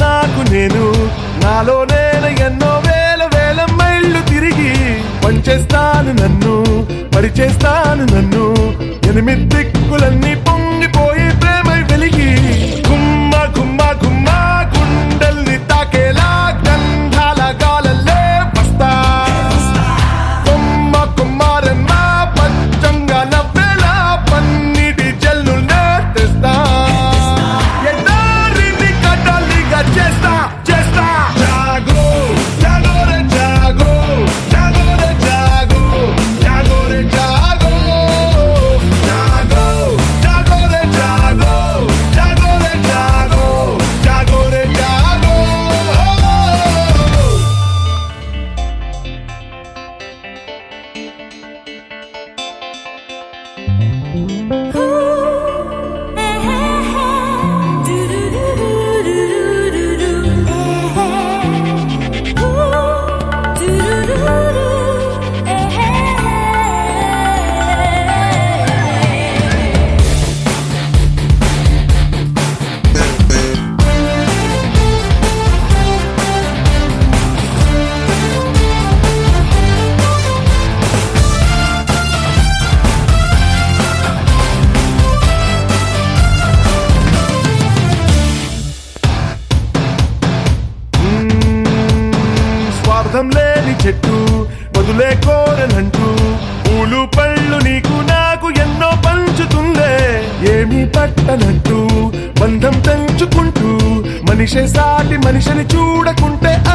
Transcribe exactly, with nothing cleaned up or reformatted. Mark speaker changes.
Speaker 1: నాకు నేను నాలో నేను ఎన్నో వేల వేల మైళ్ళు తిరిగి పంచేస్తాను నన్ను పరిచేస్తాను నన్ను ఎనిమిది దిక్కులన్నీ పొంగిపోయి ప్రేమై వెలిగి గుమ్మ గుమ్మ గుమ్మ గుండెల్ని తాకేలా గంధాల గాలల్లే వస్తా కొమ్మ కుమ్మారమ్మ పచ్చంగా నవ్వేలా పన్నిటి జల్లునే తెస్తా ఎడారిని కట్టలిగా చేస్తా చేస్తా జాగో జాగో రే జాగో జాగో రే జాగో జాగో రే జాగో జాగో జాగో రే జాగో జాగో రే జాగో జాగో రే జాగో స్వార్థం లేని చెట్టు వదులే కోరనంటూ పూలు పళ్ళు నీకు నాకు ఎన్నో పంచుతుందే ఏమీ పట్టనట్టు బంధం పెంచుకుంటూ మనిషి సాటి మనిషిని చూడకుంటే